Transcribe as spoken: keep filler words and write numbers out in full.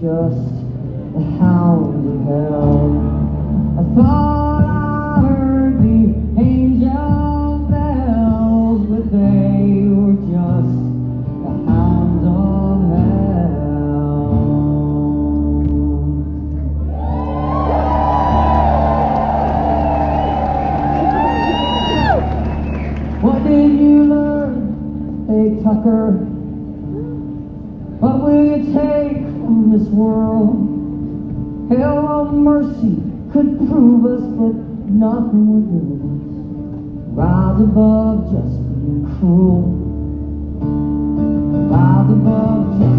just the hounds of hell. I thought I heard the angel bells, but they were just the hounds of hell. What did you learn, hey Tucker? What will you take from this world? Hell or mercy could prove us, but nothing would move us. Rise above just being cruel. Rise above just